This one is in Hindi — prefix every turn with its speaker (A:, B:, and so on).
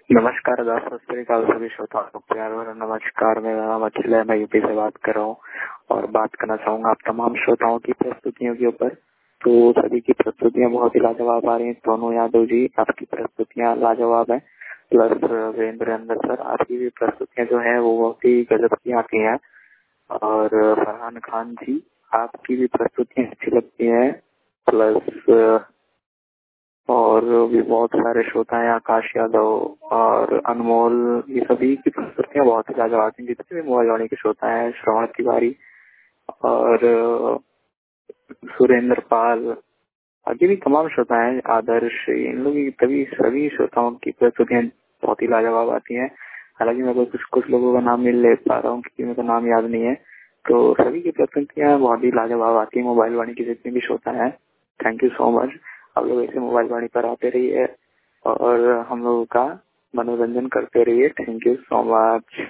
A: नमस्कार आदाब सत श्री अकाल सभी श्रोताओं को प्यार भरा नमस्कार। मेरा नाम अखिल है, मैं यूपी से बात कर रहा हूँ और बात करना चाहूंगा आप तमाम श्रोताओं की प्रस्तुतियों के ऊपर। तो सभी की प्रस्तुतियां बहुत ही लाजवाब आ रही हैं। सोनू यादव जी, आपकी प्रस्तुतियां लाजवाब है। प्लस वीरेंद्र अंदर सर, आपकी भी प्रस्तुतियां जो है वो बहुत ही गजब की आती हैं। और फरहान खान जी, आपकी भी प्रस्तुतियां अच्छी लगती हैं। प्लस और भी बहुत सारे श्रोता हैं, आकाश यादव और अनमोल, ये सभी की प्रस्तुतियां बहुत ही लाजवाब आती हैं। जितने भी मोबाइल वाणी के श्रोता हैं, श्रवण तिवारी और सुरेंद्र पाल, आगे भी तमाम श्रोता हैं, आदर्श, इन लोगों की तभी सभी श्रोताओं की प्रस्तुतियां बहुत ही लाजवाब आती हैं। हालांकि मैं कुछ लोगों का नाम नहीं ले पा रहा हूँ क्योंकि मेरे को नाम याद नहीं है। तो सभी की प्रस्तुतियां बहुत ही लाजवाब आती है मोबाइल वाणी के जितने भी श्रोता हैं। Thank you so much. आप लोग ऐसे मोबाइल वाणी पर आते रहिए और हम लोगों का मनोरंजन करते रहिए। Thank you so much.